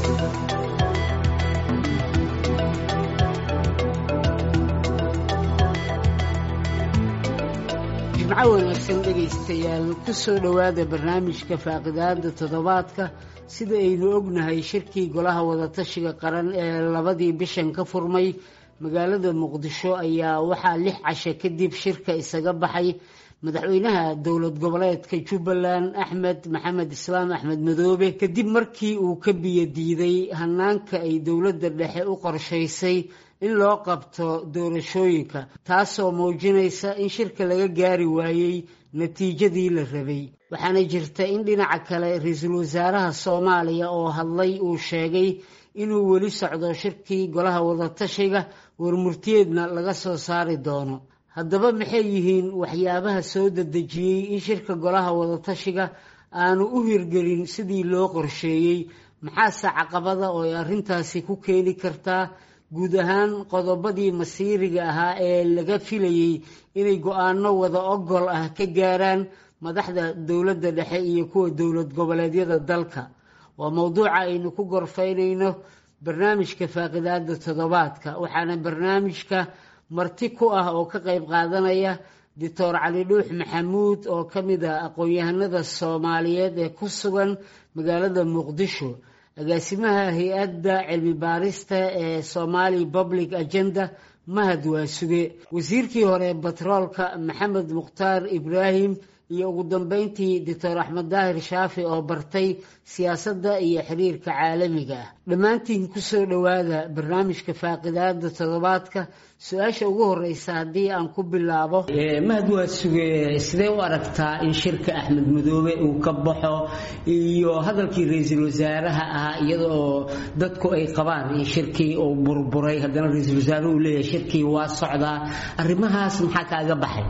wanaagsan dhegaystayaal ku soo dhawaada barnaamijka faaqidaada toddobaadka sida aynu ognahay shirkii golaha wadatashiga qaran ee labadii bishan ka furmay magaalada muqdisho ayaa waxaa 6 casho kadib shirka isaga baxay madaxweynaha dowlad goboleedka Jubbaland Axmed Maxamed Islaam Axmed Madoobe kadib markii uu ka biyo diiday hanaanka ay dowladda dhexe u qorshaysay in loo qabto doorashooyinka taasoo muujinaysa in shirka laga gaari waayay natiijadii la rabay waxaana jirta in dhinaca kale ra'iisul wasaaraha Soomaaliya oo hadlay uu sheegay inuu weli socdo shirkii golaha wadatashiga warmurtiyeedna laga soo saari doono haddaba maxay yihiin waxyaabaha soo dedejiyay in shirka golaha wadatashiga aanu u hirgelin sidii loo qorsheeyay maxaa caqabada oo ay arrintaasi ku keeni kartaa guud ahaan qodobadii masiiriga ahaa ee laga filayay inay go'aano wada ogol ah ka gaaraan madaxda dowladda dhexe iyo kuwa dowlad goboleedyada dalka waa mowduuca aynu ku gorfaynayno barnaamijka faaqidaada toddobaadka waxaana barnaamijka marti ku ah oo ka qayb qaadanaya Dr. Cali Dhuux Maxamuud oo kamid ah aqoon-yahanada Soomaaliyeed ee ku sugan magaalada Muqdisho agaasimaha hay'adda cilmi baarista ee Somali Public Agenda Mahad Waasuge wasiirkii hore batroolka Maxamed Mukhtaar Ibrahim iyo ugu dambeyntii Dr. Axmed Daahir Shaafi oo bartay siyaasadda iyo xiriirka caalamiga ah dhammaantiin ku soo dhawaada barnaamijka faaqidaada toddobaadka su'aasha ugu horeysa haddii aan ku bilaabo Mahad Waasuge sidee u aragtaa in shirka Axmed Madoobe uu ka baxo iyo hadalkii ra'iisul wasaaraha ah iyadoo dadku ay qabaan in shirkii uu burburay haddana ra'iisul wasaaruhu uu leeyahay shirkii waa socdaa arrimahaas maxaa kaaga baxay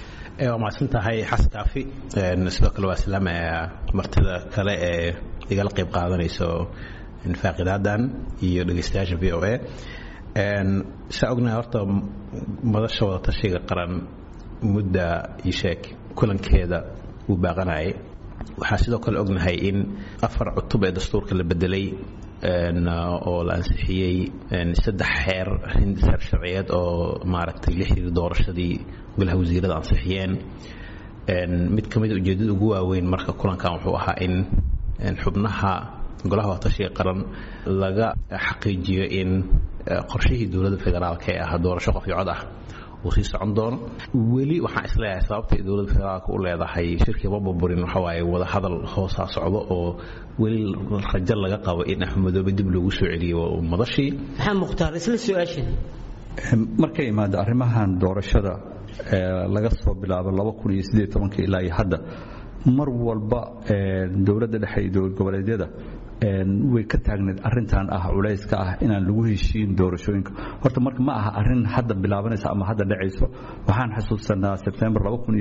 ما سنتهاي حس كافي نسبة كل وسلام مرتدى كلا يقال قيب قاعدنيسو نفاقد هذا يدرستاج في أوه سأقولنا أرتا مدرسة وتشيء قرن مدة يشك كلن كذا وباغناي وحاسدو كل أقولنا هاي إن أفرع الطبع دستور كل بدلي أو الأنسحية نسدح حير هند سر شرعيات أو معركة اللي دور شدي قلها وزير الأنسحيين مد كمية جديد وجوا وين مركز كلن كان وحوها إن حبناها قلها وتشيء قرن لقى حقيقية إن قرشيه دولة الفدرال كأها دور شقة في عضه وخيس عندهم ولي وحنا إسلام صابت دولة الفدرال كل هذا حي شركة بابا برين وحواي وهذا هذا الخاص صعبة ولي الخجل لقى قوي إن أحمد بدبلو وسعودي ومضشي محمد مختار اسم السؤال markay imaado arrimahan doorashada laga soo bilaabo 2018 ilaa hadda mar walba dawladda dhexe iyo dowlad goboleedyada way ka taagneed arintan ah culayska ah inaan lagu heshiin doorashooyinka horta marka ma aha arin hadda bilaabanaysa ama hadda dhacayso waxaan xasuusanaa September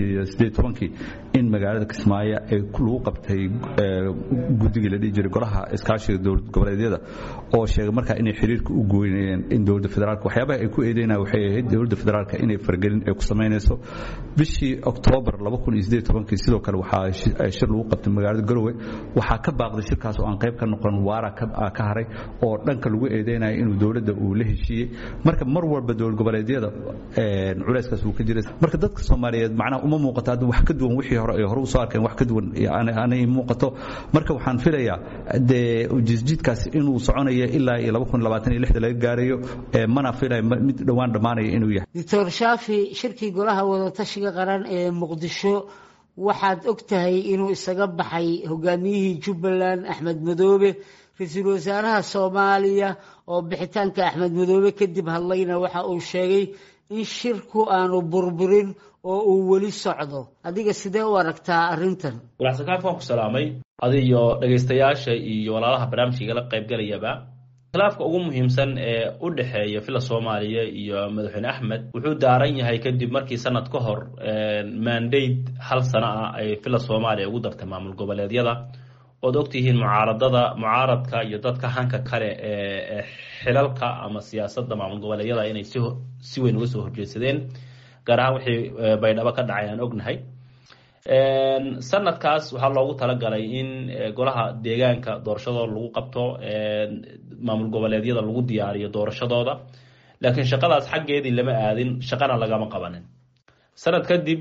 2018 in magaalada Kismaayo ay lagu qabtay guddiga la dhigay golaha iskaashiga dowlad goboleedyada oo sheegay marka inay xiriirka u gooynayeen in dowladda federaalka waxyaabaha ay ku eedeynaa waxay ahayd dowladda federaalka inay fargelin ay ku sameynayso bishii October 2018 sidoo kale waxaa shir lagu qabtay magaalada Garowe waxaa ka baaqday shirkaas oo aan qayb noqon waara ka haray oo dhanka lagu eedeynay inuu dawladda uu la heshiiyay marka mar walba dowlad goboleedyada culayskaas uu ka jiray marka dadka Soomaaliyeed macna uma muuqato hada wax ka duwan wixii hore ay hore u soo arkeen wax ka duwan aanay muuqato marka waxaan filayaa jidkaas inuu soconayo ilaa 2026 laga gaarayo mana filayo mid dhawaan dhamaanaya inuu yahay Dr. Shaafi shirkii golaha wadatashiga qaran ee Muqdisho waxaad ogtahay inuu isaga baxay hogaamiyihii Jubbaland Axmed Madoobe ra'iisul wasaaraha Soomaaliya oo bixitaanka Axmed Madoobe kadib hadlayna waxa uu sheegay in shirku aanu burburin oo uu weli socdo adiga sidee u aragtaa arintan walaasakaafan ku salaamay adiyo dhageystayaasha iyo walaalaha barnaamijka la qayb galayaba khilaafka ugu muhiimsan ee u dhaxeeya fila Soomaaliya iyo madaxweyne Axmed wuxuu daaran yahay kadib markii sanad ka hor mandate hal sano ah ay fila Soomaaliya ugu dartay maamul goboleedyada oo ogtihiin mucaaradka iyo dadka hanka kale ee xilalka ama siyaasadda maamul goboleedyada inay si weyn uga soo horjeedsadeen gaar ahaan wixii baydhabo ka dhacay aan ognahay sanadkaas waxaa loogu talagalay in golaha deegaanka doorashadooda lagu qabto maamul goboleedyada lagu diyaariyo doorashadooda laakiin shaqadaas xaggeedii lama aadin shaqana lagama qabanin sanad kadib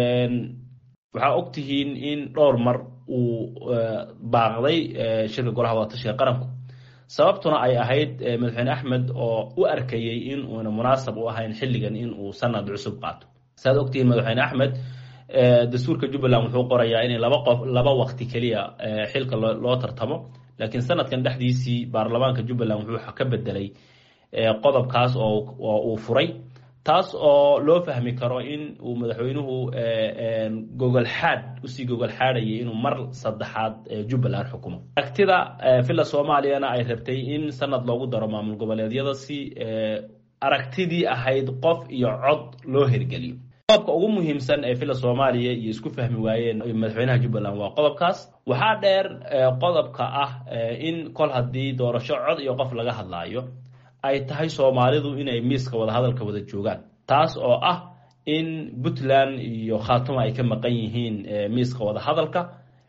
waxaa ogtihiin in dhowr mar uu baaqday shirka golaha wadatashiga qaranku sababtuna ay ahayd madaxweyne axmed oo u arkayay in uuna munaasab u ahayn xilligan in uu sanad cusub qaato saad ogtihiin madaxweyne axmed dastuurka Jubbaland wuxuu qorayaa in laba waqti kaliya xilka loo tartamo laakiin sanadkan dhexdiisii baarlamaanka Jubbaland wuxuu ka bedelay qodobkaas oo uu furay taas oo loo fahmi karo in uu madaxweynuhu gogol xaadayay inuu mar saddexaad Jubbaland xukumo agtida fila Soomaaliyana ay rabtay in sanad loogu daro maamul goboleedyada si aragtidii ahayd qof iyo cod loo hirgeliyo qodobka ugu muhiimsan ee fila Soomaaliya iyo isku fahmi waayeen madaxweynaha Jubbaland waa qodobkaas waxaa dheer qodobka ah in kol hadii doorasho cod iyo qof laga hadlaayo ay tahay Soomaalidu inay miiska wada hadalka wada joogaan taas oo ah in Puntland iyo Khaatuma ay ka maqan yihiin miiska wada hadalka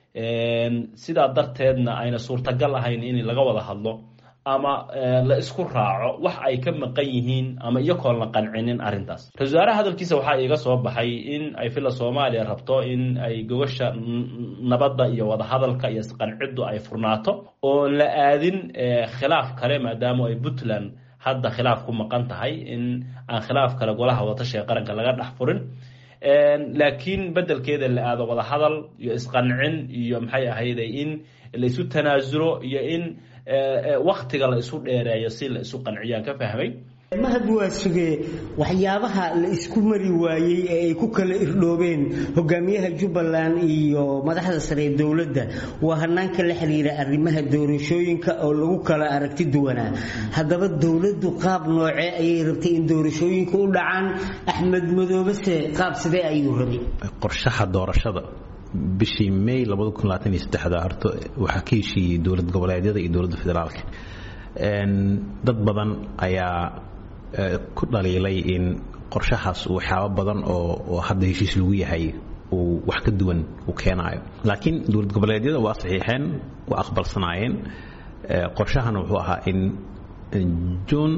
sida darteedna ayna suurtagal ahayn in laga wada hadlo ama la isku raaco wax ay ka maqan yihiin ama iyagoon la qancinin arintaas rasaaraha hadalkiisa waxa iga soo baxay in ay fila Soomaaliya rabto in ay gogosha nabadda iyo wada hadalka iyo isqanciddu ay furnaato oo la aadin khilaaf kale maadaama ay Puntland hadda khilaaf ku maqan tahay in aan khilaaf kale golaha wadatashiga qaranka laga dhax furin laakiin bedelkeeda la aado wada hadal iyo isqancin iyo maxay ahayd in la isu tanaasulo iyo in waqtiga la isu dheereeyo si la isu qanciyaan ka fahmay mahad waa sugee waxyaabaha la isku mari waayay ee ay ku kala irdhoobeen hogaamiyaha Jubbaland iyo madaxda sare ee dawladda waa hanaanka la xiriira arrimaha doorashooyinka oo lagu kala aragti duwanaa haddaba dawladdu qaab noocee ayay rabtay in doorashooyinka u dhacaan Axmed Madoobe qaab sidee ayuu rabay qorshaha doorashada bishii May 2023 horta waxa ka heshiiyay dawlad goboleedyada iyo dawladda federaalka dad badan ayaa ku dhaliilay in qorshahaas waxyaabo badan oo hadda heshiis lagu yahay uu wax ka duwan u keenayo laakiin dawlad goboleedyada waa saxiixeen waa aqbalsanaayeen qorshahana wuxuu ahaa in June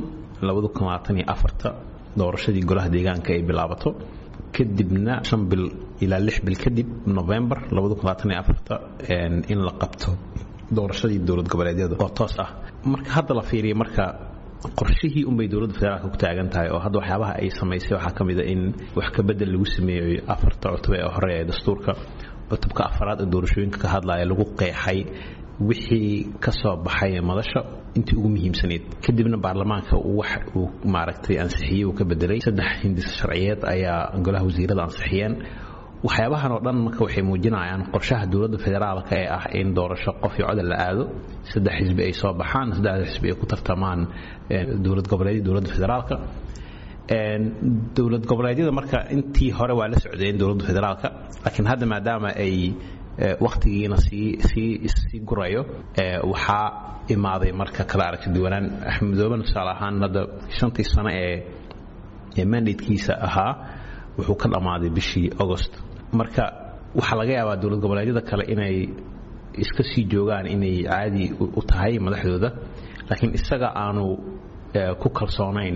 2024 doorashadii golaha deegaanka ay bilaabato kadibna 5 bil ilaa 6 bil kadib November 2024 in la qabto doorashadii dawlad goboleedyada oo toos ah marka hadda la fiiriyo marka qorshihii bay dawladda federaalka ku taagan tahay oo hadda waxyaabaha ay sameysay waxa kamid ah in wax ka bedel lagu sameeyo afarta cutub ee hore ee dastuurka cutubka afraad ee doorashooyinka ka hadlaya lagu qeexay wixii ka soo baxay madasha intii ugu muhiimsaneed kadibna baarlamaanka wax uu maaragtay ansixiyay uu ka bedelay saddex hindis sharciyeed ayaa golaha wasiirada ansixiyeen waxyaabahan oo dhan marka waxay muujinayaan qorshaha dawladda federaalka ee ah in doorasho qof iyo cod la aado saddex xisbi ay soo baxaan saddex xisbi ay ku tartamaan dawlad goboleedyada dawladda federaalka dawlad goboleedyada marka intii hore waa la socdeen dawladda federaalka laakiin hadda maadaama ay waqtigiina si gurayo waxa imaaday marka kala aragti duwanaan Axmed Madoobe tusaale ahaan hadda 5 sano ee mandatekiisa ahaa wuxuu ka dhamaaday bishii August marka waxa laga yaabaa dawlad goboleedyada kale inay iska sii joogaan inay caadi u tahay madaxdooda laakiin isaga aanu ku kalsoonayn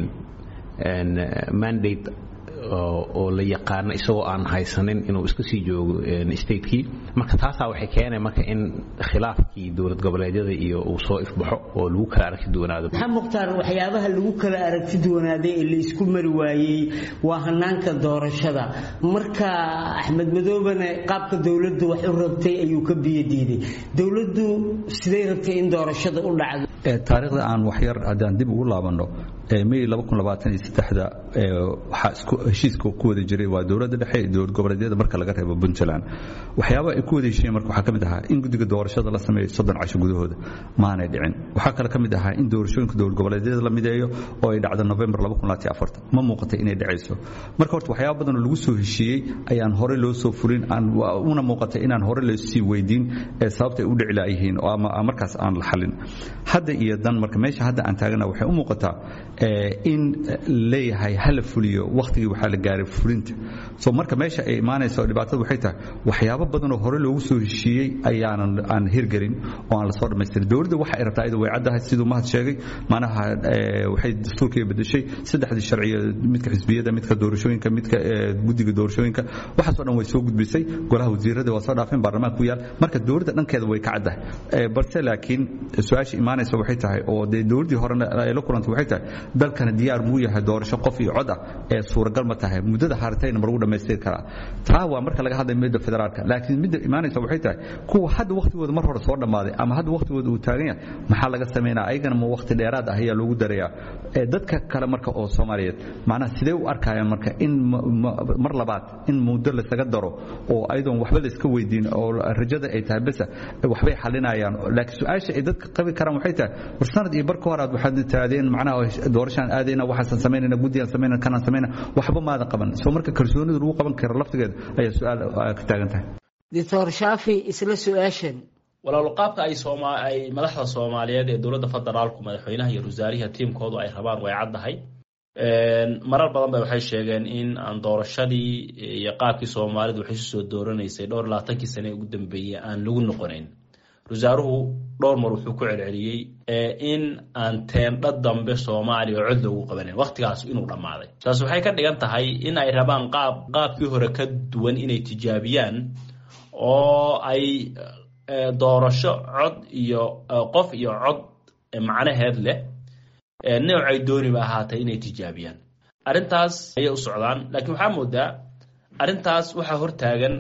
mandate oo la yaqaan isagoo aan haysanin inuu iska sii joogo state-kii marka taasa waxay keenay marka in khilaafkii dawlad goboleedyada iyo uu soo ifbaxo oo lagu kala aragti duwanaado Mukhtaar waxyaabaha lagu kala aragti duwanaaday ee la isku mari waayay waa hanaanka doorashada marka Axmed Madoobena qaabka dawladdu wax u rabtay ayuu ka biyadiiday dawladdu sidee rabtay in doorashada u dhacdo taariikhda aan wax yar hadaan dib ugu laabano May 2023 waxa isku heshiiska ku wada jiray waa dawladda dhexe iyo dawlad goboleedyada marka laga reebo Puntland waxyaabo ay ku wada heshiiyeen marka waxa kamid ah in guddiga doorashada la sameeyo 30 casho gudahooda maanay dhicin waxa kale kamid ah in doorashooyinka dawlad goboleedyada la mideeyo oo ay dhacdo November 2024 ma muuqatay inay dhacayso marka horta waxyaabo badan oo lagu soo heshiiyay ayaan hore loo soo furin aan una muuqatay inaan hore loo sii weydiin sababta ay u dhici laayeen oo ama markaas aan la xalin hadda iyo dan marka meesha hadda aan taagana waxay u muuqataa in leeyahay hal fuliyo waqtigii waxa la gaaray fulinta soo marka meesha ay imaanayso dhibaatada waxay tahay waxyaabo badan oo hore loogu soo heshiiyey aan hirgelin oo aan la soo dhameystirin dawladda waxa ay rabtaa iyadoo way caddahay sidoo mahad sheegay macnaha waxay dastuurkii bedeshay saddexdii sharciyo midka xisbiyada midka doorashooyinka midka guddiga doorashooyinka waxaas oo dhan way soo gudbisay golaha wasiirada waa soo dhaafeen baarlamaanka ku yaal marka dawladda dhankeeda way ka caddahay balse laakiin su'aasha imaanaysa waxay tahay oo dawladdii horena ay la kulantay waxay tahay dalkana diyaar muu yahay doorasho qof iyo cod ah ee suuragal ma tahay muddada hartayna mar ugu dhammaystiri karaa taa waa marka laga hadlayo midda federaalka laakiin midda imaanaysa waxay tahay kuwa hadda waqtigooda mar hore soo dhammaaday ama hadda waqtigooda uu taagan yahay maxaa laga sameynaa ayagana ma waqti dheeraad ah ayaa loogu darayaa dadka kale marka oo Soomaaliyeed macnaha sidee u arkayaan marka in mar labaad in muddo la saga daro oo aydoon waxba la iska weydiin oo rajada ay tahay bas waxbay xalinayaan laakiin su'aasha ay dadka qabi karaan waxay tahay warsanad iyo barka hore waxaad taadeen macnaha doorashaan aadayna waxaan sameynayna guddiyan sameynayna kana sameynayna waxba ma aad qaban soo marka kalsoonida lagu qaban karo laftigeeda ayaa su'aal ka taagan tahay Dr. Shaafi isla su'aashan walaal qaabka ay madaxda Soomaaliyeed ee dawladda federaalku madaxweynaha iyo wasaariyaha tiimkoodu ay rabaan way caddahay marar badan bay waxay sheegeen in aan doorashadii iyo qaabkii Soomaalidu waxay soo dooranaysay 20 sano ugu dambeeyay aan lagu noqonayn wasaaruhu dhowr mar wuxuu ku celceliyay in aan teendha dambe Soomaaliya cod lagu qabanin waqtigaas inuu dhamaaday taas waxay ka dhigan tahay in ay rabaan qaabkii hore ka duwan inay tijaabiyaan oo ay doorasho cod iyo qof iyo cod macnaheed leh noocay dooni ba ahaatay inay tijaabiyaan arintaas ayay u socdaan laakiin waxa moodaa arintaas waxa hortaagan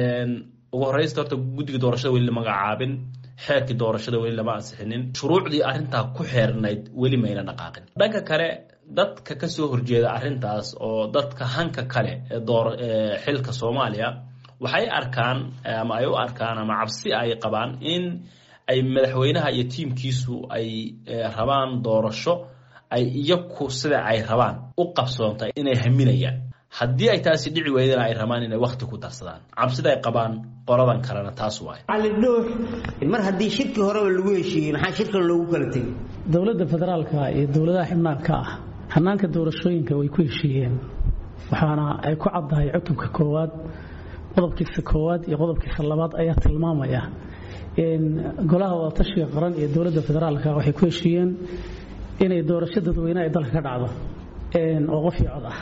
ugu horeysta horta guddiga doorashada weli lama magacaabin xeerkii doorashada weli lama ansixinin shuruucdii arintaa ku xeernayd weli mayna dhaqaaqin dhanka kale dadka ka soo horjeeda arintaas oo dadka hanka kale ee xilka Soomaaliya waxay arkaan ama ay u arkaan ama cabsi ay qabaan in ay madaxweynaha iyo tiimkiisu ay rabaan doorasho ay iyagu sida ay rabaan u qabsoonta inay haminayaan haddii ay taasi dhici weydana ay rabaan inay waqti ku darsadaan cabsida ay qabaan qoradan kalena taas waay Ali Dhuux mar haddii shirki hore lagu heshiiyay maxaa shirka loogu kala tagay dawladda federaalka iyo dawladaha xubnaanka ah hanaanka doorashooyinka way ku heshiiyeen waxaana ay ku caddahay cutubka koowaad qodobkiisa koowaad iyo qodobkiisa labaad ayaa tilmaamaya in golaha wadatashiga qaran iyo dawladda federaalka waxay ku heshiiyeen inay doorasho dadweynaha ay dalka ka dhacdo oo qof iyo cod ah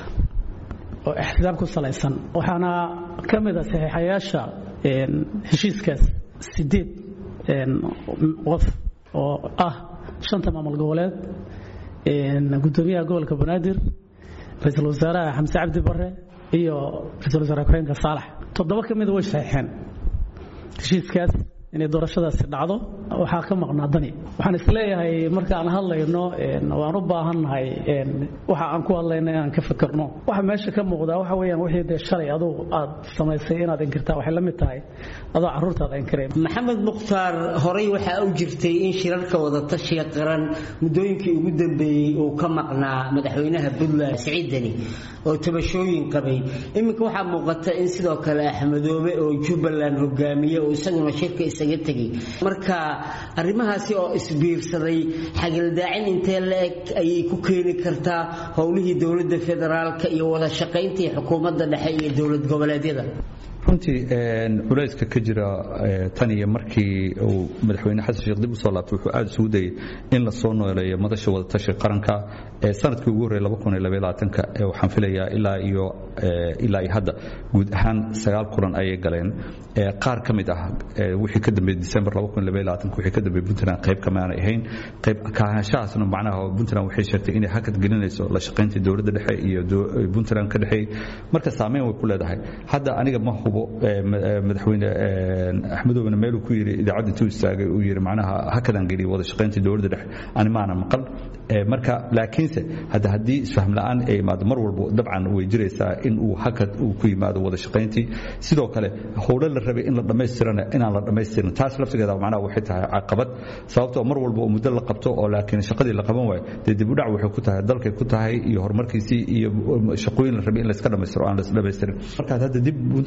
oo ixtisaab ku salaysan waxaana ka mid ah saxiixayaasha heshiiskaas 8 qof oo ah 5 maamul goboleed gudoomiyaha gobolka Banaadir ra'iisul wasaaraha Xamse Cabdi Barre iyo ra'iisul wasaare Kareemka Saalax 7 ka mid way saxiixeen heshiiskaas inay doorashadaasi dhacdo waxa ka maqnaadani waxaan isleeyahay marka aan hadlayno waan u baahanahay waxa aan ku hadlaynay aan ka fikirno waxa meesha ka muuqda waxa weeyaan wixii de shalay adoo aad samaysay inaad inkirtaa waxay la mid tahay adoo caruurtaada inkiray Maxamed Mukhtaar horay waxa uu jirtay in shirarka wada tashiga qaran muddooyinkii ugu dambeeyay uu ka maqnaa madaxweynaha Puntland Siciid Deni oo tabashooyin qabay iminka waxa muuqata in sidoo kale Axmedoobe oo Jubbaland hogaamiye oo isaguna shirka isaga tagay marka arrimahaasi oo isbiirsaday xagildaacin intee leeg ayay ku keeni kartaa howlihii dawladda federaalka iyo wada shaqayntii xukuumadda dhexe iyo dawlad goboleedyada runtii culayska ka jira tan iyo markii uu madaxweyne xasan sheekh dib u soo laabtay wuxuu aad isugu dayay in la soo nooleeyo madasha wada tashi qaranka sanadkii ugu horreeyay 2022 waxaan filayaa ilaa hadda guud ahaan 9 kulan ayay galeen qaar ka mid ah wixii ka dambeeyay December 2022 wixii ka dambeeyay Puntland qayb kama aan ahayn qayb ka ahaanshahaasna macnaha Puntland waxay sheegtay inay hakad gelinayso la shaqaynta dawladda dhexe iyo Puntland ka dhaxay marka saameyn way ku leedahay hadda aniga ma hubo madaxweyne Axmedoobe meel uu ku yiri idaacada intuu istaagay uu yiri macnaha hakadan geli wada shaqaynta dawladda dhexe ani maana maqal marka laakiinse haddii isfaham la'aan ay imaado mar walba dabcan way jiraysaa in uu hakad uu ku yimaado wada shaqayntii sidoo kale howlo la rabay in la dhameystirana inaan la dhameystirin taas laftigeeda macnaha waxay tahay caqabad sababtoo mar walba muddo la qabto oo laakiin shaqadii la qaban waayo dib u dhac waxay ku tahay dalkay ku tahay iyo horumarkiisii iyo shaqooyin la rabay in la iska dhameystiro aan la dhameystirin marka hadda dib Puntland u fiiriso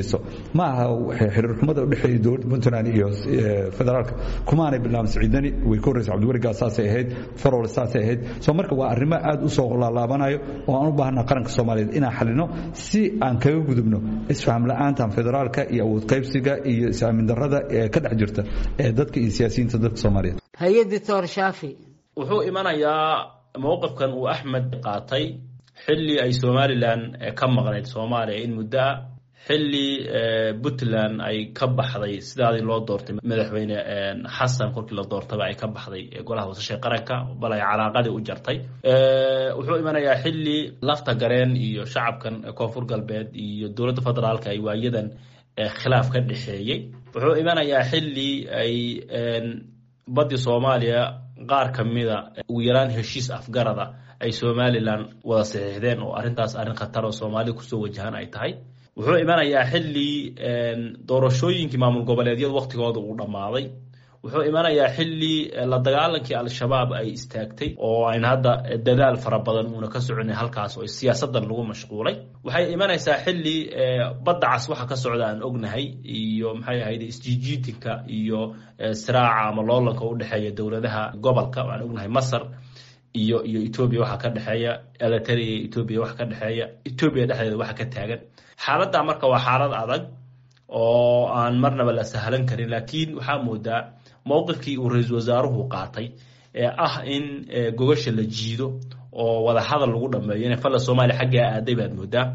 dhiso ma aha xiriir xumada u dhaxeeyay dowladda Puntland iyo federaalka kuma aanay bilaabin Siciidani way ku horeysay Cabdiwariga saasay ahayd Farol saasay ahayd soo marka waa arrimo aad u soo laabanayo oo aan u baahnaa qaranka Soomaaliyeed inaan xalino si aan kaga gudubno isfaham la'aanta federaalka iyo awood qaybsiga iyo isaamin darrada ee ka dhex jirta ee dadka iyo siyaasiyiinta dadka Soomaaliyeed hay-adda Dr. Shaafi wuxuu imanayaa mowqifkan uu Axmed qaatay xilli ay Somaliland ka maqnayd Soomaaliya in muddo xilli Puntland ay ka baxday sidaadii loo doortay madaxweyne Xasan kolkii la doortay ay ka baxday golaha wasashada qaranka bal ay calaaqadii u jartay wuxuu imanayaa xilli lafta gareen iyo shacabkan koonfur galbeed iyo dowladda federaalka ay waayadan khilaaf ka dhaxeeyay wuxuu imanayaa xilli ay badii Soomaaliya qaar kamida ugu yaraan heshiis afgarada ay Somaliland wada saxiixdeen oo arintaas arin khatar oo Soomaaliya ku soo wajahan ay tahay wuxuu imanayaa xilli doorashooyinkii maamul goboleedyada waqtigooda uu dhamaaday wuxuu imanayaa xilli la dagaalankii al-shabaab ay istaagtay oo aan hadda dadaal fara badan una ka soconay halkaas oo siyaasadan lagu mashquulay waxay imanaysaa xilli badda cas waxa ka socda aan ognahay iyo maxay ahayd isjiijiinka iyo siraaca ama loolanka u dhaxeeya dawladaha gobolka aan ognahay Masar iyo Ethiopia waxa ka dhaxeeya Eritrea Ethiopia waxa ka dhaxeeya Ethiopia dhexdeeda waxa ka taagan xaaladda marka waa xaalad adag oo aan marnaba la sahlan karin laakiin waxa moodaa mowqifkii uu ra'iisul wasaaruhu qaatay in gogasha la jiido oo wada hadal lagu dhameeyo in fala Soomaaliya xagga aaday baad moodaa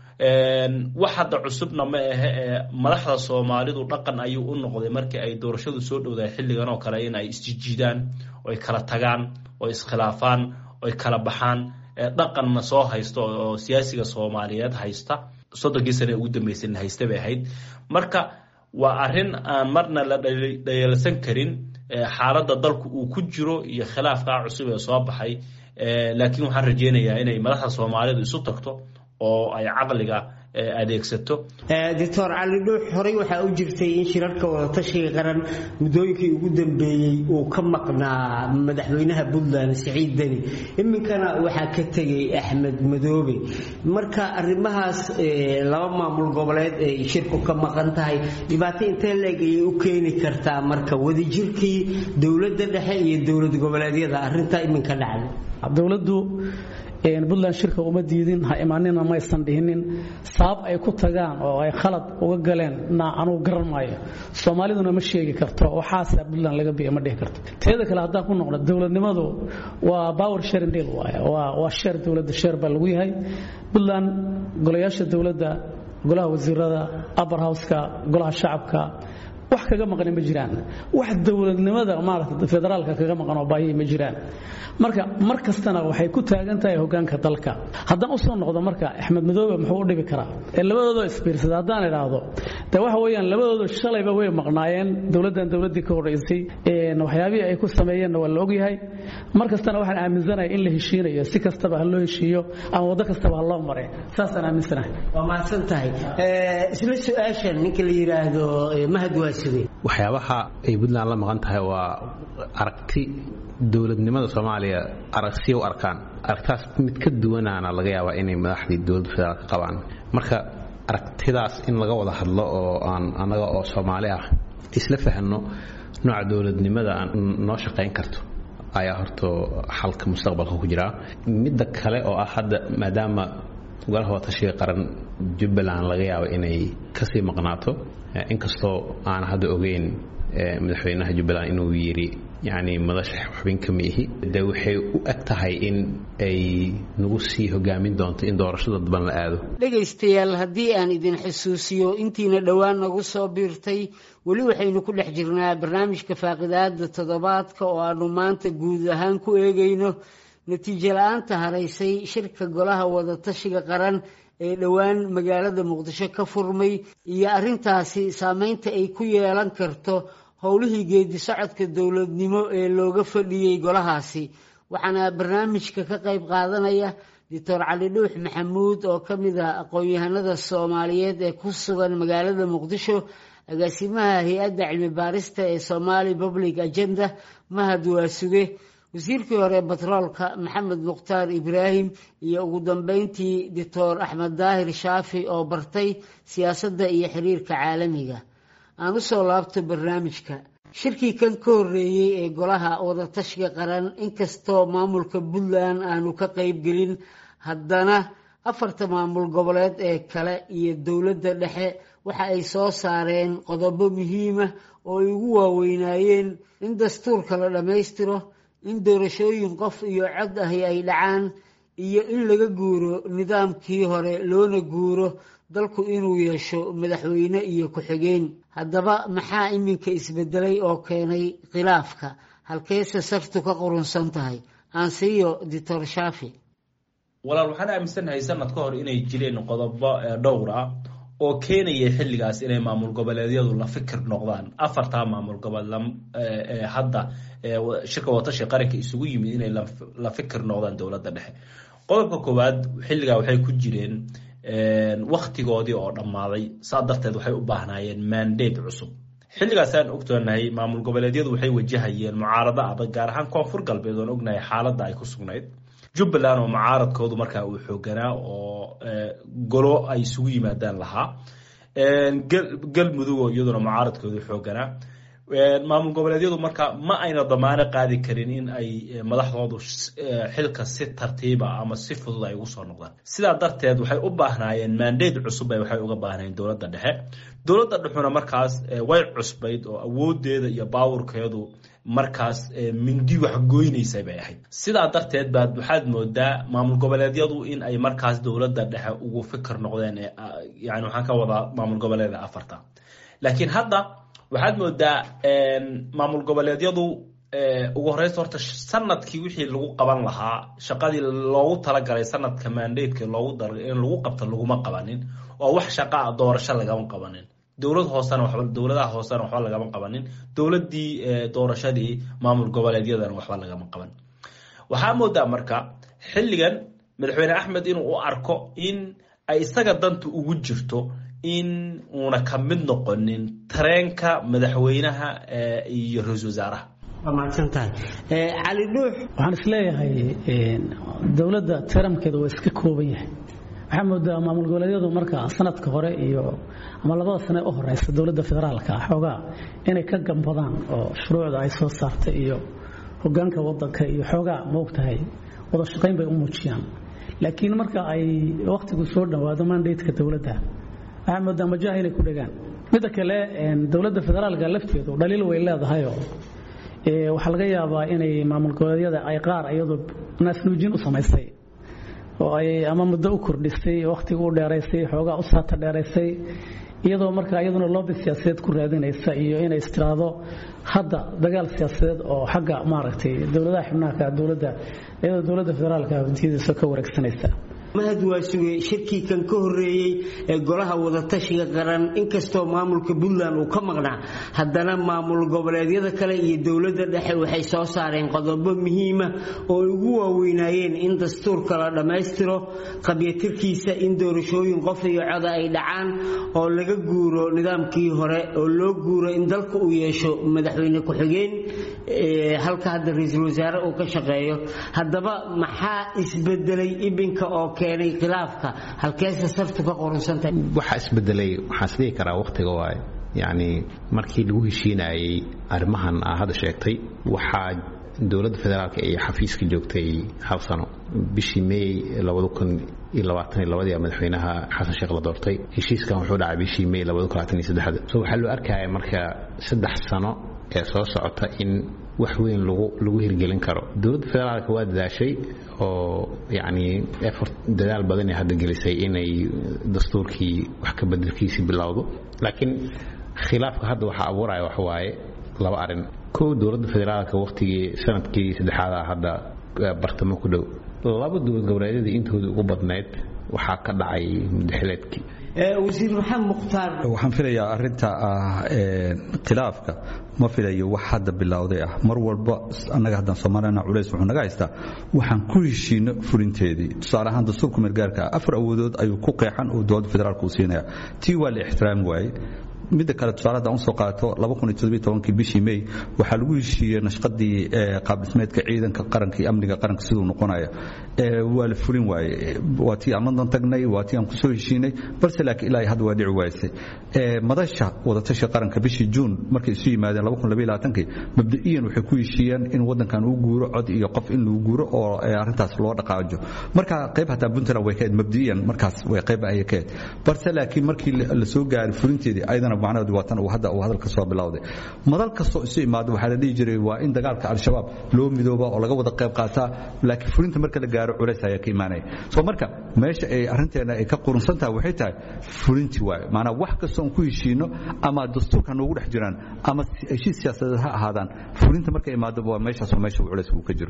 waxada cusubna ma aha madaxda Soomaalidu dhaqan ayuu u noqday markii ay doorashadu soo dhowdahay xilligan oo kale in ay isjiidaan oo ay kala tagaan oo iskhilaafaan oo ay kala baxaan dhaqanna soo haysto oo siyaasiga Soomaaliyeed haysta soddonki sano ugu dambeysay haysta bay ahayd marka waa arin aan marna la dhayalsan karin xaaladda dalku uu ku jiro iyo khilaafka cusub ee soo baxay laakiin waxaan rajeynayaa inay madaxda Soomaalidu isu tagto oo ay caqliga adeegsato Dr. Ali Dhuux horay waxa uu jirtay in shirarka wada tashiga qaran mudooyinkii ugu dambeeyay uu ka maqnaa madaxweynaha Puntland Siciid Dani iminkana waxa ka tagay Axmed Madoobe marka arrimahaas laba maamul goboleed ee shirku ka maqan tahay dhibaato intee leeg ay u keeni kartaa marka wadajirkii dawladda dhexe iyo dawlad goboleedyada arrinta iminka dhacday dawladdu Puntland shirka uma diidin ha imaanina ma aysan dhihinin sabab ay ku tagaan oo ay khalad uga galeen anu garanaayo Soomaaliduna ma sheegi karto waxaas Puntland laga biyo ma dhihi karto teeda kale haddaan ku noqdo dawladnimadu waa power sharing deal waa share dawladda share baa lagu yahay Puntland golayaasha dawladda golaha wasiirada upper house-ka golaha shacabka wax kaga maqan ma jiraan wax dawladnimada maaragtay federaalka kaga maqan oo baahi ma jiraan marka markastana waxay ku taagan tahay hoggaanka dalka haddaan u soo noqdo marka Axmed Madoobe muxuu u dhibi karaa labadooda isbiirsada haddaan iraahdo ta waxa weeyaan labadooda shalayba way maqnaayeen dawladii ka horeysay waxyaabii ay ku sameeyeen waa la ogyahay markastana waxaan aaminsanahay in la heshiinayo si kastaba loo heshiiyo ama wada kastaba loo maray saasaan aaminsanahay waa maasan tahay isla su'aashan ninka la yiraahdo mahad waxyaabaha ay Puntland la maqan tahay waa aragti dawladnimada Soomaaliya aragti u arkaan aragtaas mid ka duwanaana laga yaabaa inay madaxdii dawladda federaalka qabaan marka aragtidaas in laga wada hadlo oo aan anaga oo Soomaali ah isla fahanno nooca dawladnimada aan noo shaqeyn karto ayaa horto xalka mustaqbalka ku jira midda kale oo ah hadda maadaama golaha watashiga qaran Jubbaland laga yaabo inay ka sii maqnaato inkastoo aan hadda ogeyn madaxweynaha Jubbaland inuu yiri yani madaxweyne xubin kamiihi da waxay u agtahay in ay nagu sii hogaamin doonto in doorashada dadban la aado dhageystayaal haddii aan idin xusuusiyo intiina dhawaan nagu soo biirtay weli waxaynu ku dhex jirnaa barnaamijka faaqidaada toddobaadka oo aanu maanta guud ahaan ku eegayno natiijo la'aanta haraysay shirka golaha wada tashiga qaran ee dhawaan magaalada Muqdisho ka furmay iyo arintaasi saameynta ay ku yeelan karto howlihii geedi socodka dawladnimo ee looga fadhiyay golahaasi waxaana barnaamijka ka qayb qaadanaya Dr. Ali Dhuux Maxamuud oo kamid ah aqoon-yahanada Soomaaliyeed ee ku sugan magaalada Muqdisho agaasimaha hay'adda cilmi baarista ee Somali Public Agenda Mahad Waasuge wasiirkii hore batroolka maxamed mukhtaar ibraahim iyo ugu dambeyntii doctor axmed daahir shaafi oo bartay siyaasadda iyo xiriirka caalamiga. aan u soo laabto barnaamijka. shirkii kan ka horreeyey ee golaha wadatashiga qaran inkastoo maamulka puntland aanu ka qaybgelin, haddana 4 maamul goboleed ee kale iyo dowladda dhexe waxa ay soo saareen qodobo muhiima oo ay ugu waaweynaayeen in dastuurka la dhammaystiro, in doorashooyin qof iyo cod ahi ay dhacaan, iyo in laga guuro nidaamkii hore loona guuro dalku inuu yeesho madaxweyne iyo ku-xigeen. haddaba maxaa iminka isbedelay oo keenay khilaafka? halkeese sartu ka qurunsan tahay? aan siiyo doctor shaafi. walaal waxaan aaminsanahay sanad ka hor inay jireen qodobo dhowr ah oo keenaya xilligaas inay maamul goboleedyadu la fikir noqdaan. 4 maamul goboleed hadda shirka wadatashiga qaranka isugu yimid inay la fikir noqdaan dowladda dhexe. qodobka koowaad xilligaa waxay ku jireen waqtigoodii oo dhammaaday, saa darteed waxay u baahnaayeen mandate cusub. xilligaasaan ogtoonahay maamul goboleedyadu waxay wajahayeen mucaarado adag, gaar ahaan koonfur galbeed oon ognahay xaaladda ay ku sugnayd. jubbaland oo mucaaradkoodu markaa uu xooganaa oo golo ay isugu yimaadaan lahaa. galmudug oo iyaduna mucaaradkoodu xooganaa. maamul goboleedyadu markaa ma ayna damaano qaadi karin in ay madaxdoodu xilka si tartiiba ama si fudud ay ugu soo noqdaan. sidaa darteed waxay u baahnaayeen mandate cusub ay waxay uga baahnayeen dowladda dhexe. dowladda dhexuna markaas way cusbayd oo awoodeeda iyo baawurkeedu markaas mindi wax goynaysay bay ahayd. sidaa darteed baad waxaad moodaa maamul goboleedyadu in ay markaas dowladda dhexe ugu fikir noqdeen, yani waxaan ka wadaa maamul goboleeda 4. laakiin hadda waxaad moodaa maamul goboleedyadu ugu horeysa horta sanadkii wixii lagu qaban lahaa, shaqadii loogu talagalay sanadka mandateka loogu daray in lagu qabto laguma qabanin, oo wax shaqa doorasho lagama qabanin. dowladaha hoosena waxba lagama qabanin. dowladii doorashadii maamul goboleedyadana waxba lagama qaban. waxaa moodaa marka xilligan madaxweyne axmed inuu u arko in ay isaga danta ugu jirto in uuna ka mid noqonin tareenka madaxweynaha iyo ra-iisul wasaaraha. waa mahadsantahay. cali dhuux, waxaan isleeyahay dowladda taramkeeda waa iska kooban yahay. waxaa moodaa maamul goboleedyadu marka sanadka hore iyo ama 2 sano u horeysa dowladda federaalka xoogaa inay ka gambadaan oo shuruucda ay soo saartay iyo hogaanka wadanka iyo xoogaa moogtahay wada shaqayn bay u muujiyaan. laakiin marka ay waqtigu soo dhawaado mandate-ka dowladda waxaa moodaa majaha inay ku dhagaan. midda kale dowladda federaalka lafteedu dhaliil way leedahay oo waxaa laga yaabaa inay maamul goboleedyada ay qaar iyadoo naasnuujin u samaysay oo ay ama muddo u kordhisay, waqtiga u dheeraysay, xoogaa u saata dheeraysay, iyadoo markaa iyaduna loobi siyaasadeed ku raadinaysa iyo inay istiraado hadda dagaal siyaasadeed oo xagga maaragtay dowladaha xubnaha dowladda iyadoo dowladda federaalka hantiyadiisa ka wareegsanaysa. mahad waa sugay shirkii kan ka horreeyey ee golaha wadatashiga qaran inkastoo maamulka puntland uu ka maqnaa, haddana maamul goboleedyada kale iyo dowladda dhexe waxay soo saareen qodobo muhiima oo ay ugu waaweynaayeen in dastuurka la dhammaystiro, qabyatirkiisa, in doorashooyin qof iyo coda ay dhacaan, oo laga guuro nidaamkii hore oo loo guuro in dalka uu yeesho madaxweyne ku-xigeen halka hadda ra-iisul wasaare uu ka shaqeeyo. haddaba maxaa isbedelay ibinka oo keenay khilaafka? halkeesa sartu ka qorunsantahay? waxa isbedelay waxaan isdhihi karaa waqtiga waaye, yani markii lagu heshiinayay arrimahan aan hadda sheegtay waxaa dowladda federaalka iyo xafiiska joogtay 1 sano. bishii May 2022 madaxweynaha xasan sheekh la doortay. heshiiskan wuxuu dhacay bishii May 2023. so waxaa loo arkaya marka 3 sano ee soo socota in wax weyn lagu hirgelin karo. dowladda federaalka waa dadaashay oo yani effort dadaal badan ay hadda gelisay inay dastuurkii wax ka bedelkiisii bilowdo, laakiin khilaafka hadda waxa abuuraya wax waaye 2 arin. koo dowladda federaalka waqtigii sanadkii 3aad hadda bartamo ku dhow 2 dowlad goboleedyada intooda ugu badneed waxaa ka dhacay madaxweyneedkii. wasiir maxamed mukhtaar, waxaan filayaa arinta khilaafka ma filayo wax hadda bilowday mar walba annaga haddaan Soomaaliya culays wuxuu naga haystaa waxaan ku heshiino fulinteedii. tusaale ahaan dastuurka meelgaarka 4 awoodood ayuu ku qeexan oo dowladda federaalka u siinaya. tii waa la ixtiraam waayay midda kale tusaale haddaan usoo qaato 2017 bishii May waxaa lagu heshiiyey nashqadii qaab dhismeedka ciidanka qaranka iyo amniga qaranka siduu noqonayo waa la fulin waaye waa tii aan London tagnay waa tii aan ku soo heshiinay balse laakiin ilaa hadda waa dhici waayay madasha wadatasha qaranka bishii June markay isu yimaadeen 2022 mabdaiyan waxay ku heshiiyeen in wadankan uu guuro cod iyo qof in uu guuro oo arintaas loo dhaqaajo marka qayb hataa Puntland way ka mabdaiyan markaas way qayb ay ka balse laakiin markii la soo gaaray fulinteedii ayadana macnaheedu waa tan uu hadalka soo bilowday madal kastoo isu imaado waxa la dhigi jiray waa in dagaalka al-shabaab loo midooba oo laga wada qayb qaataa laakiin fulinta marka la gaaro culays ayaa ka imaanaya soo marka meesha ay arinteena ay ka qurunsan tahay waxay tahay fulinti waay maana wax kastoo ku heshiino ama dastuurka noogu dhex jiraan ama heshiis siyaasadeed ha ahaadaan fulinta marka imaado waa meeshaas oo meesha culays uu ka jiro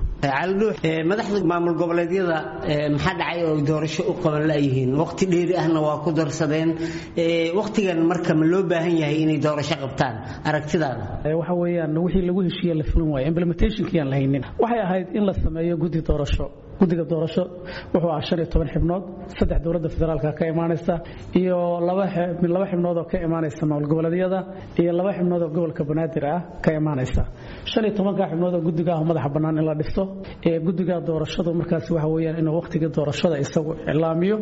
madaxda maamul goboleedyada maxaa dhacay oo doorasho u qaban laayihiin waqti dheeri ahna waa ku darsadeen waqtigan marka ma loo baahan yahay inay doorasho qabtaan aragtidaada waxa weeyaan wixii lagu heshiiyay la fulin waayo implementationkii aan lahaynin waxay ahayd in la sameeyo guddi doorasho guddiga doorasho wuxuu ahaa 15 xubnood saddex dowladda federaalka ka imaanaysa iyo laba xubnood oo ka imaanaysa maamul goboleedyada iyo laba xubnood oo gobolka Banaadir ah ka imaanaysa 15 xubnood oo guddiga madaxa bannaan in la dhisto guddiga doorashada markaas waxa weeyaan in waqtiga doorashada isagu ilaamiyo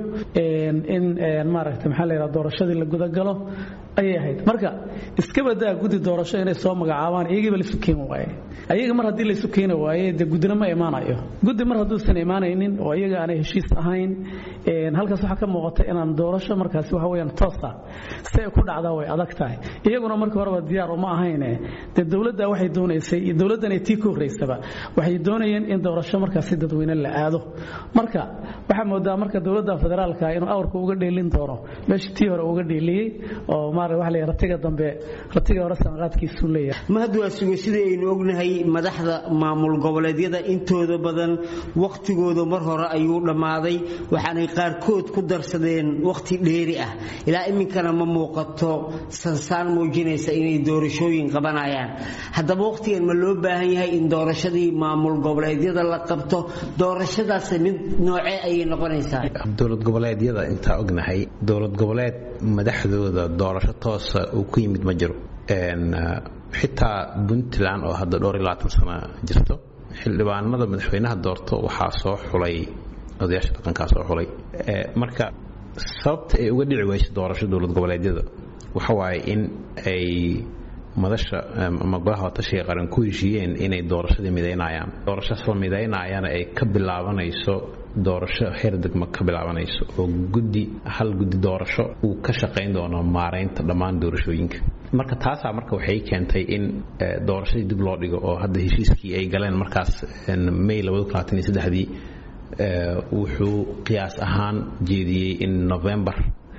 in maaragtay maxaa la yiraahdaa doorashadii la guda galo ayay ahayd marka iska badaa guddi doorasho inay soo magacaabaan iyaga la sukeen waaye ayaga mar hadii la sukeen waaye de gudina ma imaanayo guddi mar haduu san imaanaynin oo iyaga aanay heshiis ahayn halkaas waxa ka muuqata inaan doorasho markaas waxa weeyaan toosa si ay ku dhacdaa way adag tahay iyaguna markii horeba diyaar uma ahayn de dawladda waxay doonaysay dawladdan ay tii ku horeysaba waxay doonayeen in doorasho markaas si dadweyne la aado marka waxa moodaa marka dawladda federaalka inuu awrka uga dheelin doono meeshii tii hore uga dheeliyay oo wax la ratiga dambe ratiga hore sanqaadkiisu leeyahay ma hadda waa sida aynu ognahay madaxda maamul goboleedyada intooda badan waqtigooda mar hore ayuu dhamaaday waxaanay qaarkood ku darsadeen waqti dheeri ah ilaa iminkana ma muuqato sansaan muujinaysa inay doorashooyin qabanayaan haddaba waqtigan ma loo baahan yahay in doorashadii maamul goboleedyada la qabto doorashadaas mid noocee ay noqonaysaa dowlad goboleedyada inta ognahay dowlad goboleed madaxdooda doorasho toos uu ku yimid ma jiro xitaa Puntland oo hadda 20 sano jirto xildhibaanada madaxweynaha doorto waxaa soo xulay odayaasha dhaqanka soo xulay marka sababta ay uga dhici wayso doorasho dowlad goboleedyada waxa waaye in ay madasha ama golaha tashiga qaran ku heshiiyeen inay doorashada mideynayaan doorashada mideynayaan ay ka bilaabanayso doorasho heer degmo ka bilaabanayso oo hal guddi doorasho uu ka shaqeyn doono maareynta dhammaan doorashooyinka marka taasa marka waxay keentay in doorashadii dib loo dhigo oo hadda heshiiskii ay galeen markaas May 2023 wuxuu qiyaas ahaan jeediyay in November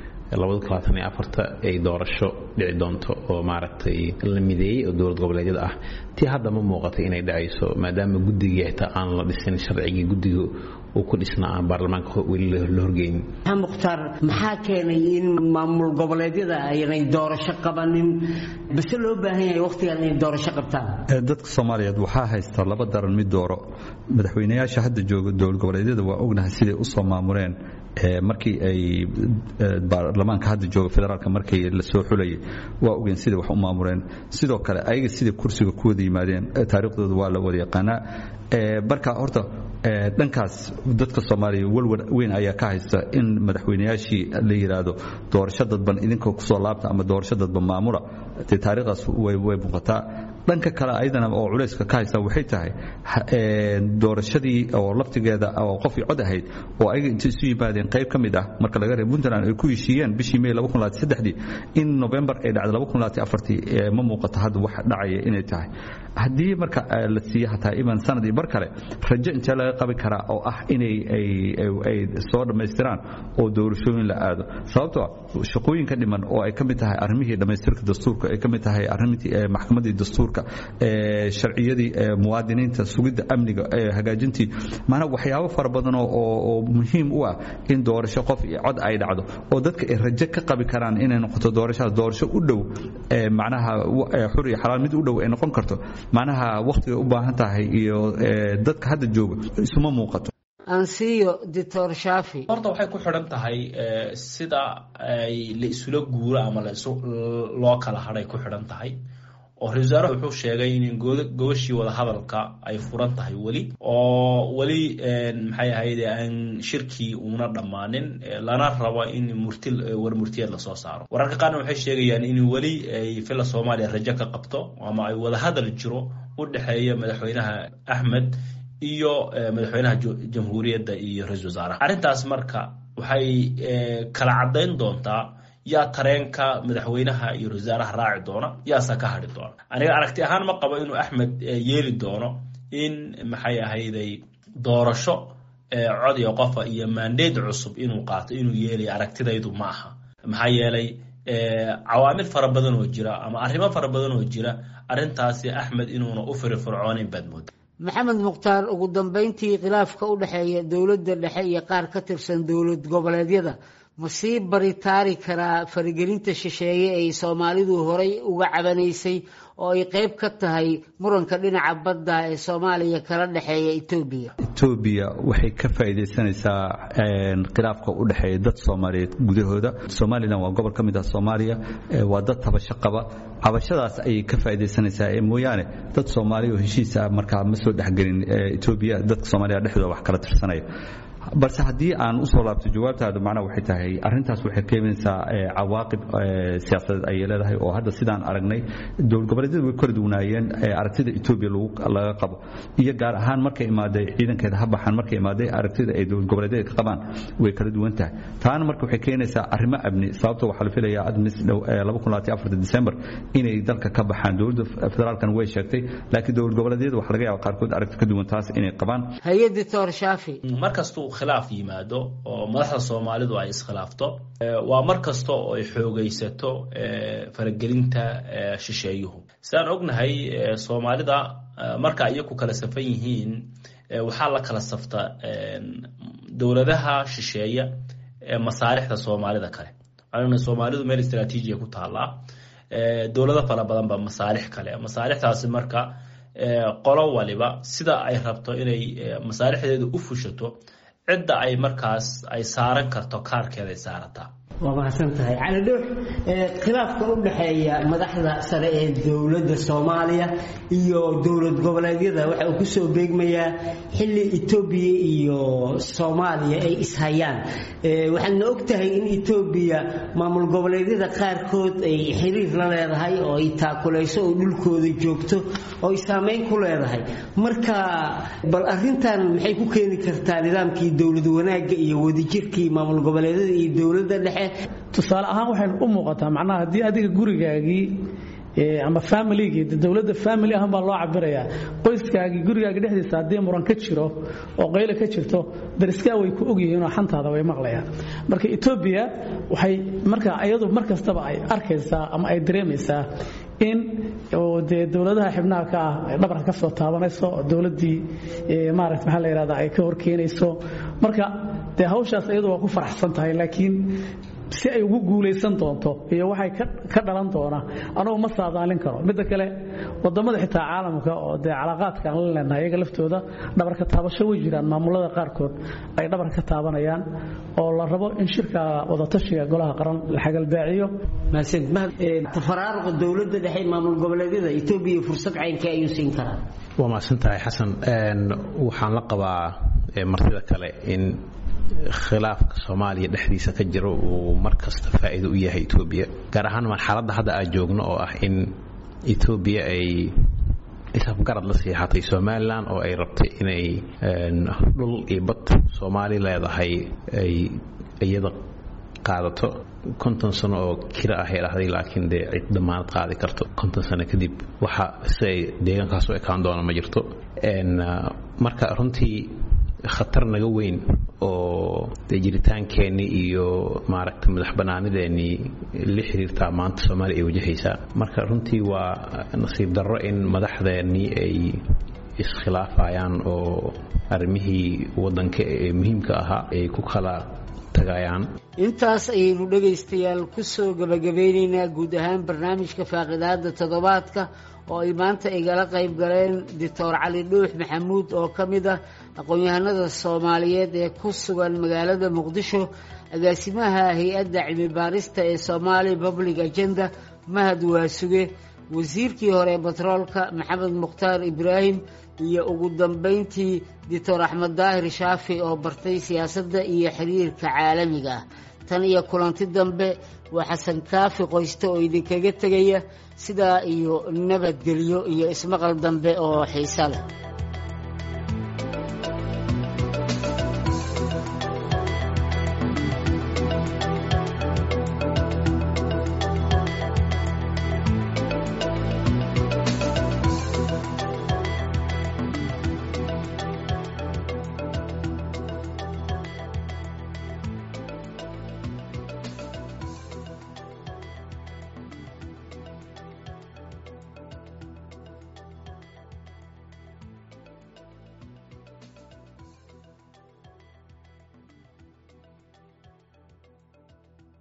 2024 ay doorasho dhici doonto oo maaragtay la mideeyay oo dowlad goboleedyada ah tii hadda ma muuqato inay dhacayso maadaama guddiga xitaa aan la dhisin sharcigii guddiga uu ku dhisnaa baarlamaanka weli la horgeeyay Mukhtaar maxaa keenay in maamul goboleedyada ay doorasho qabanin bas loo baahan yahay waqtigan inay doorasho qabtaan dadka Soomaaliyeed waxaa haysta laba daran mid dooro madaxweynayaasha hadda jooga dowlad goboleedyada waa ognahay sidii u soo maamureen markii ay baarlamaanka hadda jooga federaalka markii la soo xulayay waa ogeen sidii wax u maamureen sidoo kale ayaga sidii kursiga ku wada yimaadeen taariikhdooda waa la wada yaqaanaa barka horta dhankaas dadka Soomaaliyeed walwal weyn ayaa ka haysta in madaxweynayaashii la yiraahdo doorasho dadban idinka ku soo laabta ama doorasho dadban maamula taariikhdaas way muuqataa dhanka kale ayadana oo culayska ka haysta waxay tahay doorashadii oo laftigeeda oo qof cod ahayd oo ay inta isu yimaadeen qayb kamid ah marka laga reebo Puntland ay ku heshiiyeen bishii May 2023 in November ay dhacday 2024 ma muuqato hadda wax dhacaya inay tahay hadii marka la siiyo hataa iman sanadii bar kale rajo inta laga qabi karaa oo ah inay ay soo dhameystiraan oo doorashooyin la aado sababtoo shaqooyinka dhiman oo ay kamid tahay arrimihii dhameystirka dastuurka ay kamid tahay arrimihii maxkamadda dastuurka sharciyadii muwaadiniinta sugidda amniga hagaajintii maana waxyaabo fara badan oo muhiim u ah in doorasho qof iyo cod ay dhacdo oo dadka ay rajo ka qabi karaan inay noqoto doorasho u dhow macnaha xur iyo xalaal mid u dhow ay noqon karto macnaha waqtiga u baahan tahay iyo dadka hadda jooga isuma muuqato ansiyo Dr. Shafi horta waxay ku xidhan tahay sida ay la isula guuro ama loo kala hadhay ku xidhan tahay oo ra'iisul wuxuu sheegay in gobashii wada hadalka ay furan tahay wali oo wali maxay ahayd aan shirkii una dhamaanin lana rabo in murtiyad la soo saaro wararka qaarna waxay sheegayaan in wali ay fila Soomaaliya rajo ka qabto ama ay wada hadal jiro u dhaxeeya madaxweynaha Ahmed iyo madaxweynaha jamhuuriyadda iyo ra'iisul wasaaraha arintaas marka waxay kala cadeyn doontaa yaa tareenka madaxweynaha iyo wasaaraha raaci doona yaa ka hadhi doona aniga aragti ahaan ma qabo inuu Ahmed yeeli doono in maxay ahayday doorasho cod iyo qof iyo mandate cusub inuu qaato inuu yeeli aragtidaydu ma aha maxay yeelay cawaamil fara badan oo jira ama arrimo fara badan oo jira arintaasi Ahmed inuuna u firfircoonin badmood maxamed muqtaar ugu dambeyntii khilaafka u dhaxeeya dawladda dhexe iyo qaar ka tirsan dawlad goboleedyada ma sii baritaari karaa faragelinta shisheeye ay Soomaalidu horay uga cabanaysay oo ay qayb ka tahay muranka dhinaca badda ee Soomaaliya kala dhaxeeya Itoobiya waxay ka faa'iideysanaysaa khilaafka u dhaxeeya dad Soomaaliyeed gudahooda Soomaaliland waa gobol ka mid ah Soomaaliya waa dad tabasho qaba cabashadaas ay ka faa'iideysanaysaa mooyaane dad Soomaaliya oo heshiis ah markaa ma soo dhaxgelin Itoobiya dadka Soomaaliya dhexdooda wax kala tirsanaya balse haddii aan u soo laabto jawaabtaada macna waxay tahay arintaas waxay keenaysaa cawaaqib siyaasadeed ay leedahay oo hadda sidaan aragnay dowlad goboleedyadu way kala duwanaayeen aragtida Itoobiya laga qabo iyo gaar ahaan markay imaaday ciidankeeda habaxan markay imaaday aragtida ay dowlad goboleedyada ka qabaan way kala duwan tahay taana marka waxay keenaysaa arrimo amni sababtoo waxa la filayaa admis 2024 December inay dalka ka baxaan dowladda federaalkan way sheegtay laakiin dowlad goboleedyadu waxa laga yaabaa qaarkood aragti ka duwan taas inay qabaan hay'adda Dr. Shafi markastuu khilaaf yimaado oo madaxda Soomaalidu ay iskhilaafto waa markasto oo ay xoogaysato faragelinta shisheeyuhu sidaan ognahay Soomaalida marka ay ku kala safan yihiin waxa la kala safta dawladaha shisheeya masaarixda Soomaalida kale ayna Soomaalidu meel istiraatiiji ku taala dawladaha fara badan ba masaarix kale masaarixdaasi marka qolo waliba sida ay rabto inay masaarixdeedu u fushato cidda ay markaas ay saaran karto kaarkeeda ay saarataa waa mahadsantahay cali dhuux khilaafka u dhaxeeya madaxda sare ee dawladda Soomaaliya iyo dawlad goboleedyada waxa uu ku soo beegmayaa xilli Itoobiya iyo Soomaaliya ay ishayaan waxaan ogtahay in Itoobiya maamul goboleedyada qaarkood ay xiriir la leedahay oo ay taakulayso oo dhulkooda joogto oo ay saameyn ku leedahay marka bal arrintan maxay ku keeni kartaa nidaamkii dawlad wanaagga iyo wadajirkii maamul goboleedyada iyo dawladda dhexe tusaale ahaan waxay u muuqataa macnaha hadii adiga gurigaagii ama family-gi dawladda family ahaan baa loo cabirayaa qoyskaagii gurigaaga dhexdiisa hadii muran ka jiro oo qayl ka jirto dariska way ku ogyihiin oo xantaada way maqlayaan marka Itoobiya waxay marka ayadu markastaba ay arkaysaa ama ay dareemaysaa in oo dawladaha xubnaha ka ah dhabar ka soo taabanayso dawladii maaragtay waxa la yiraahdaa ay ka horkeenayso marka hawshaas ayadu waa ku faraxsan tahay laakiin si ay ugu guuleysan doonto iyo waxay ka dhalan doona anoo ma saadaalin karo mid kale wadamada xitaa caalamka oo calaaqaadka aan la leenahay iyaga laftooda dhabar ka taabasho way jiraan maamulada qaarkood ay dhabar ka taabanayaan oo la rabo in shirka wada tashiga golaha qaran la xagal baaciyo tafaraaruqa dawladda dhexe maamul goboleedyada Itoobiya fursad caynkii ayuu siin karaa waa maasantahay xasan waxaan la qabaa martida kale in khilaafka Soomaaliya dhexdiisa ka jiro oo markasta faa'iido u yahay Itoobiya gaar ahaan marxaladda hadda aan joogno oo ah in Itoobiya ay isafgarad la siixatay Somaliland oo ay rabtay inay dhul iyo bad Soomaali leedahay ay iyada qaadato 50 sano oo kira ah ilaahay laakiin cid damaanad qaadi karto 50 sano kadib waxa say deegaankaas oo ekaan doona ma jirto marka runtii khatar naga weyn oo jiritaankeeni iyo maaragtay madax banaanideeni la xiriirta maanta Soomaaliya ay wajahaysa marka runtii waa nasiib darro in madaxdeeni ay iskhilaafayaan oo arrimihii wadanka ee muhiimka ahaa ay ku kala tagayaan. intaas ayaynu dhegaystayaal ku soo gabagabeynaynaa guud ahaan barnaamijka faaqidaada toddobaadka oo ay maanta igala qayb galeen doctor cali dhuux maxamuud oo ka mid ah aqoon-yahanada soomaaliyeed ee ku sugan magaalada muqdisho, agaasimaha hay-adda cilmi baarista ee Somali Public Agenda Mahad Waasuge, wasiirkii hore batroolka Maxamed Mukhtaar Ibraahim, iyo ugu dambeyntii doctor Axmed Daahir Shaafi oo bartay siyaasadda iyo xiriirka caalamiga ah. tan iyo kulanti dambe waa Xasan Kaafi Qoyste oo idinkaga tegaya sidaa iyo nabadgelyo iyo ismaqal dambe oo xiiso leh.